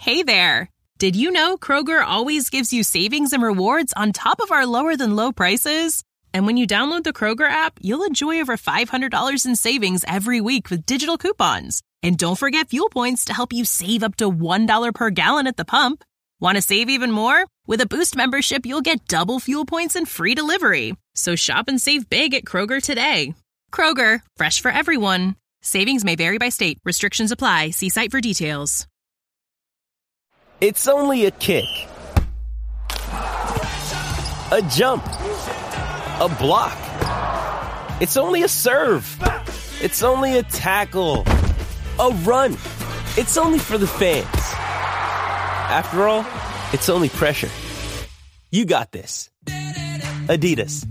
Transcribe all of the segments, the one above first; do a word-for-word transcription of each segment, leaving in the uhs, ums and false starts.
Hey there! Did you know Kroger always gives you savings and rewards on top of our lower-than-low prices? And when you download the Kroger app, you'll enjoy over five hundred dollars in savings every week with digital coupons. And don't forget fuel points to help you save up to one dollar per gallon at the pump. Want to save even more? With a Boost membership, you'll get double fuel points and free delivery. So shop and save big at Kroger today. Kroger, fresh for everyone. Savings may vary by state. Restrictions apply. See site for details. It's only a kick, a jump, a block. It's only a serve. It's only a tackle, a run. It's only for the fans. After all, it's only pressure. You got this. Adidas.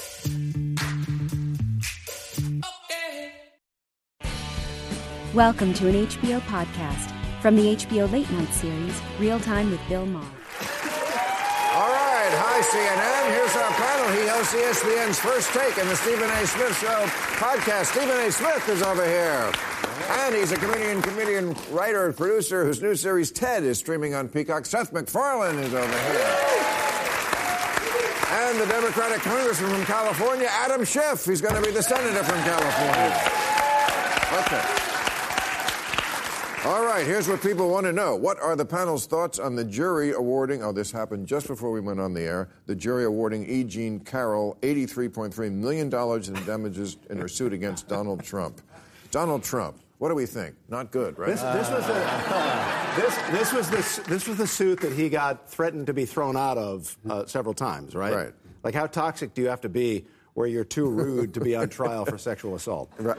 Welcome to an H B O podcast from the H B O Late Night series, Real Time with Bill Maher. All right, hi C N N. Here's our panel. He hosts E S P N's First Take and the Stephen A. Smith Show podcast. Stephen A. Smith is over here. And he's a comedian, comedian, writer, producer whose new series, Ted, is streaming on Peacock. Seth MacFarlane is over here. And the Democratic Congressman from California, Adam Schiff. He's going to be the senator from California. Okay. All right, here's what people want to know. What are the panel's thoughts on the jury awarding, oh, this happened just before we went on the air, the jury awarding E. Jean Carroll eighty-three point three million dollars in damages in her suit against Donald Trump. Donald Trump, what do we think? Not good, right? This, this was the this this was the this was the suit that he got threatened to be thrown out of uh, several times, right? Right. Like, how toxic do you have to be where you're too rude to be on trial for sexual assault? Right.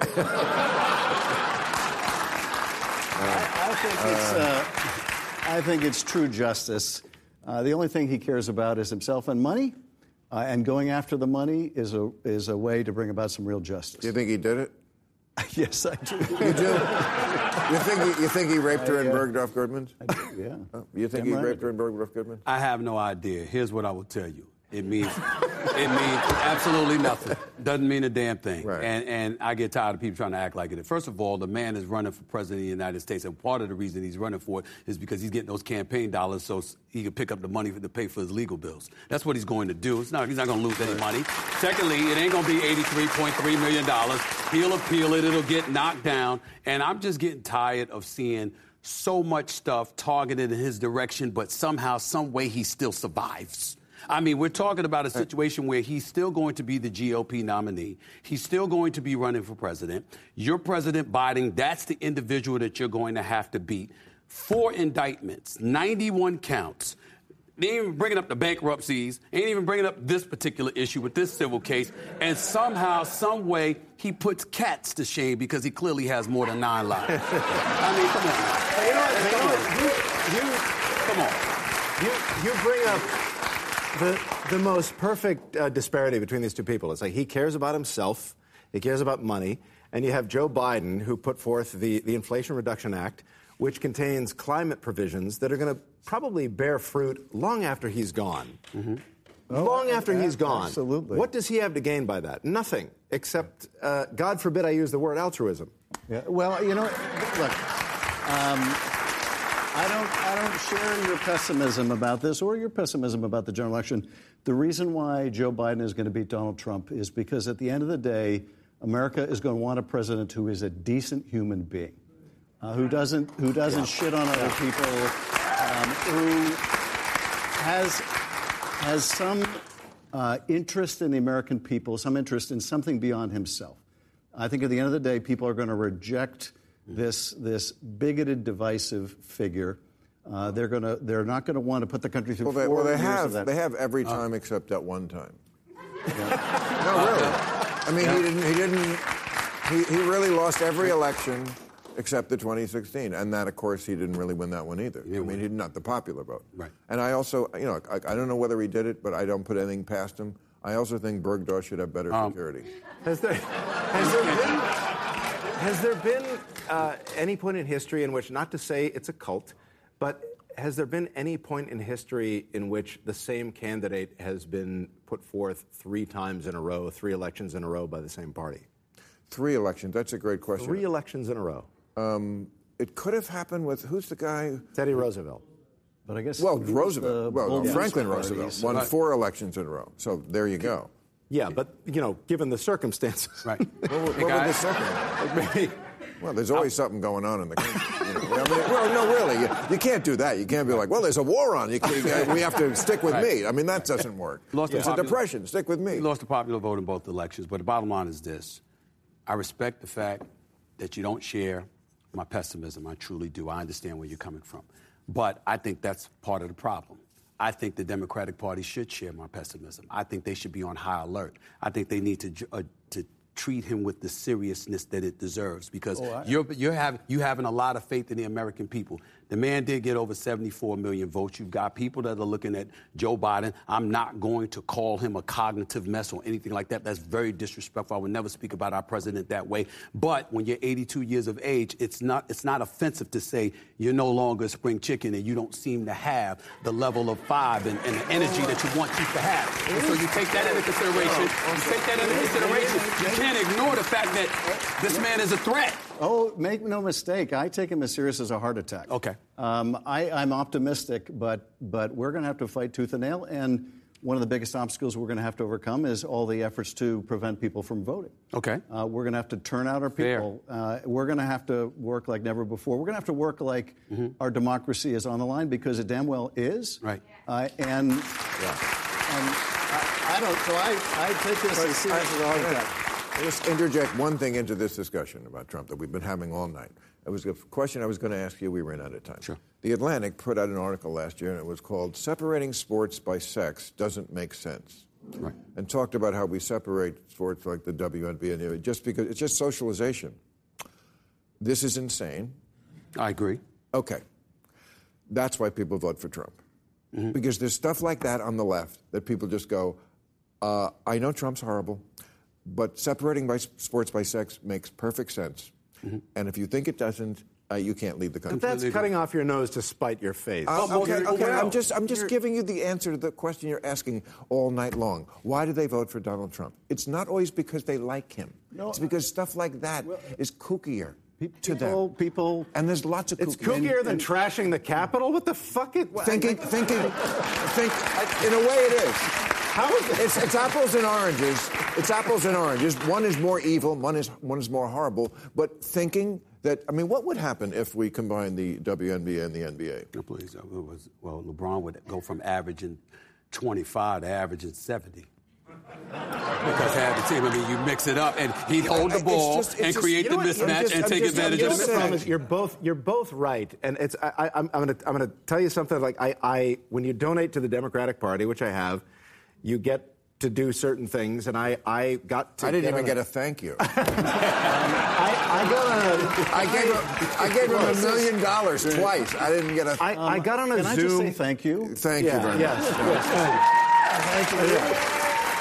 I, I think it's uh, I think it's true justice. Uh, the only thing he cares about is himself and money, uh, and going after the money is a is a way to bring about some real justice. Do you think he did it? Yes, I do. You do? You think he, you think he raped her in I, uh, Bergdorf Goodman? I do, yeah. Oh, you think Damn he right. raped her in Bergdorf Goodman? I have no idea. Here's what I will tell you. It means it means absolutely nothing. Doesn't mean a damn thing. Right. And and I get tired of people trying to act like it. First of all, the man is running for president of the United States, and part of the reason he's running for it is because he's getting those campaign dollars so he can pick up the money to pay for his legal bills. That's what he's going to do. It's not, he's not going to lose any money. Secondly, it ain't going to be eighty-three point three million dollars. He'll appeal it. It'll get knocked down. And I'm just getting tired of seeing so much stuff targeted in his direction, but somehow, some way, he still survives. I mean, we're talking about a situation where he's still going to be the G O P nominee. He's still going to be running for president. You're President Biden. That's the individual that you're going to have to beat. Four indictments, ninety-one counts. They ain't even bringing up the bankruptcies. Ain't even bringing up this particular issue with this civil case. And somehow, some way, he puts cats to shame because he clearly has more than nine lives. I mean, come on. You know what? Come You, know, on. you, you, you bring up the the most perfect uh, disparity between these two people. It's like he cares about himself, he cares about money, and you have Joe Biden, who put forth the, the Inflation Reduction Act, which contains climate provisions that are going to probably bear fruit long after he's gone. Mm-hmm. Oh, long after yeah, he's gone. Absolutely. What does he have to gain by that? Nothing, except, uh, God forbid I use the word altruism. Yeah, well, you know, look, um, I don't, I don't share your pessimism about this or your pessimism about the general election. The reason why Joe Biden is going to beat Donald Trump is because at the end of the day, America is going to want a president who is a decent human being, uh, who doesn't, who doesn't yeah. shit on other people, um, who has has some uh, interest in the American people, some interest in something beyond himself. I think at the end of the day, people are going to reject this this bigoted, divisive figure. Uh, they're going to they're not going to want to put the country through well, they, four well, they years have of that. they have every time uh, except at one time. Yeah. No, really. I mean, yeah. he didn't. He didn't. He, he really lost every election except the twenty sixteen, and that, of course, he didn't really win that one either. I mean, he did not the popular vote. Right. And I also, you know, I, I don't know whether he did it, but I don't put anything past him. I also think Bergdorf should have better um, security. Has there has there been has there been uh, any point in history in which, not to say it's a cult, but has there been any point in history in which the same candidate has been put forth three times in a row, three elections in a row by the same party? Three elections. That's a great question. Three elections in a row. Um, it could have happened with, who's the guy? Teddy Roosevelt. But I guess Well, he was Roosevelt. the Well, no, Bolshevik Franklin party, Roosevelt so- won Right. four elections in a row. So there you go. Yeah, but, you know, given the circumstances. Right. What, what Hey, would guys. the second? Well, there's always something going on in the country. You know? I mean, well, no, really, you, you can't do that. You can't be like, well, there's a war on. You, you, we have to stick with Right. me. I mean, that doesn't work. Lost It's the a popular- depression. Stick with me. He lost the popular vote in both elections, but the bottom line is this. I respect the fact that you don't share my pessimism. I truly do. I understand where you're coming from. But I think that's part of the problem. I think the Democratic Party should share my pessimism. I think they should be on high alert. I think they need to ju- uh, to treat him with the seriousness that it deserves because Oh, I- you're you're having you having a lot of faith in the American people. The man did get over seventy-four million votes. You've got people that are looking at Joe Biden. I'm not going to call him a cognitive mess or anything like that. That's very disrespectful. I would never speak about our president that way. But when you're eighty-two years of age, it's not it's not offensive to say you're no longer a spring chicken and you don't seem to have the level of five and, and the energy that you want to have. And so you take that into consideration. You take that into consideration. You can't ignore the fact that this man is a threat. Oh, make no mistake. I take him as serious as a heart attack. Okay. Um, I, I'm optimistic, but but we're going to have to fight tooth and nail. And one of the biggest obstacles we're going to have to overcome is all the efforts to prevent people from voting. Okay. Uh, we're going to have to turn out our Fair. people. Uh, we're going to have to work like never before. We're going to have to work like mm-hmm. our democracy is on the line because it damn well is. Right. Uh, and yeah. and I, I don't. So I, I take this as serious as a heart attack. Let's interject one thing into this discussion about Trump that we've been having all night. It was a question I was going to ask you. We ran out of time. Sure. The Atlantic put out an article last year, and it was called "Separating Sports by Sex Doesn't Make Sense." Right. And talked about how we separate sports like the W N B and just because it's just socialization. This is insane. I agree. Okay. That's why people vote for Trump. Mm-hmm. Because there's stuff like that on the left that people just go, uh, I know Trump's horrible, but separating by sports by sex makes perfect sense. Mm-hmm. And if you think it doesn't, uh, you can't leave the country. But that's cutting off your nose to spite your face. Uh, Oh, okay, you're- okay. well, I'm just, I'm just you're- giving you the answer to the question you're asking all night long. Why do they vote for Donald Trump? It's not always because they like him. No, it's because stuff like that well, is kookier to people, them. people. And there's lots of It's kook- kookier and- than and trashing the Capitol? What the fuck? It, thinking, thinking, think. In a way, it is. How is it? It's, it's apples and oranges. It's apples and oranges. One is more evil. One is one is more horrible. But thinking that, I mean, what would happen if we combined the W N B A and the N B A? No, please. It was, well, LeBron would go from averaging twenty-five to averaging seventy. Because half the team, I mean, you mix it up, and he'd hold the It's ball just- it's and just- create you know the what? I'm mismatch just- and I'm take just- advantage I'm of just the saying- mismatch. Promise, you're both you're both right, and it's I, I, I'm I'm gonna I'm gonna tell you something. Like I, I when you donate to the Democratic Party, which I have, you get to do certain things, and I I got to. I didn't get even on get a, a thank you. I, I got on a. I gave him, I gave him a million dollars twice. I didn't get a. I, I got on a Can I Zoom. just say thank you? Thank yeah, you very yes, much. yes, thank you. Yeah.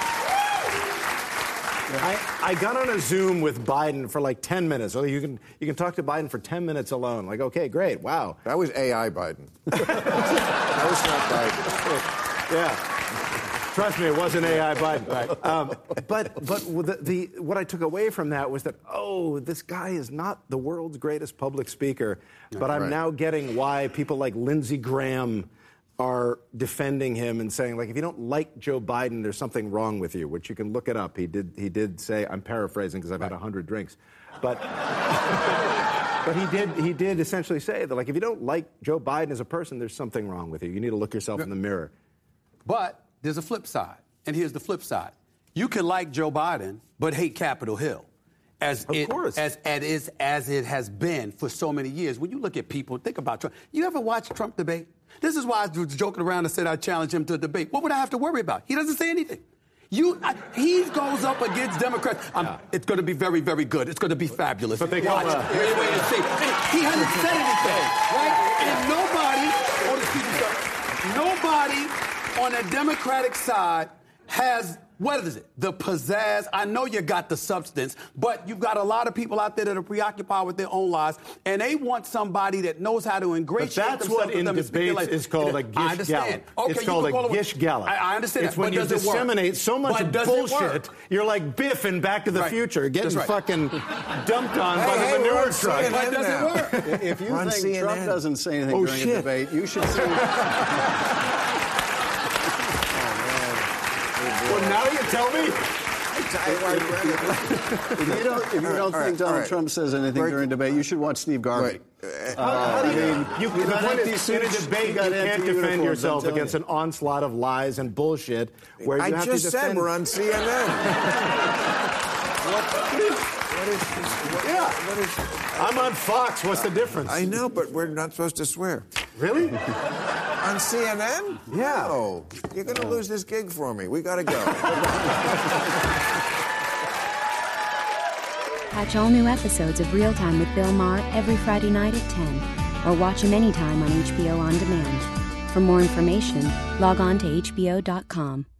I, I got on a Zoom with Biden for like ten minutes. So you can you can talk to Biden for ten minutes alone. Like, okay, great, wow. That was A I Biden. That was not Biden. Yeah. Trust me, it wasn't A I Biden. Right. Um, but but the, the what I took away from that was that, oh, this guy is not the world's greatest public speaker. But I'm Right. now getting why people like Lindsey Graham are defending him and saying, like, if you don't like Joe Biden, there's something wrong with you, which you can look it up. He did he did say, I'm paraphrasing because I've had a hundred drinks. But but he did he did essentially say that, like, if you don't like Joe Biden as a person, there's something wrong with you. You need to look yourself in the mirror. But there's a flip side, and here's the flip side. You can like Joe Biden, but hate Capitol Hill. As Of it, course. As, as, is, as it has been for so many years. When you look at people, think about Trump. You ever watch Trump debate? This is why I was joking around and said I challenge him to a debate. What would I have to worry about? He doesn't say anything. You, I, he goes up against Democrats. I'm, yeah. It's going to be very, very good. It's going to be fabulous. But they Watch. call, uh, Wait, wait and see. He hasn't said anything, right? And nobody, oh, excuse me, sir, nobody on the Democratic side has What is it? The pizzazz. I know you got the substance, but you've got a lot of people out there that are preoccupied with their own lives, and they want somebody that knows how to ingratiate but that's themselves what in with them debates like, is called a gish I understand. gallop. Okay, it's you called can call a it, gish gallop. I, I understand it's that, when but you does it work? disseminate so much But does it bullshit. work? You're like Biff in Back to the Right. Future, getting That's right. fucking dumped on Hey, by hey, the we're manure on truck. C N N But does it now. work? If you We're on think C N N. Trump doesn't say anything Oh, during shit. a debate, you should see. Well, now you tell me. If you don't, if you don't all think right, Donald all right. Trump says anything Break- during debate, you should watch Steve Garvey. Wait. How, how do you, I mean, you, you the got point empty is, in a suits, debate, you you got can't empty defend uniforms, yourself I'm telling against you. an onslaught of lies and bullshit. Where you I have just to said defend. we're on C N N. Yeah, I'm on Fox. What's the difference? I know, but we're not supposed to swear. Really? On C N N? Yeah. No. You're going to lose this gig for me. We got to go. Catch all new episodes of Real Time with Bill Maher every Friday night at ten, or watch him anytime on H B O On Demand. For more information, log on to H B O dot com.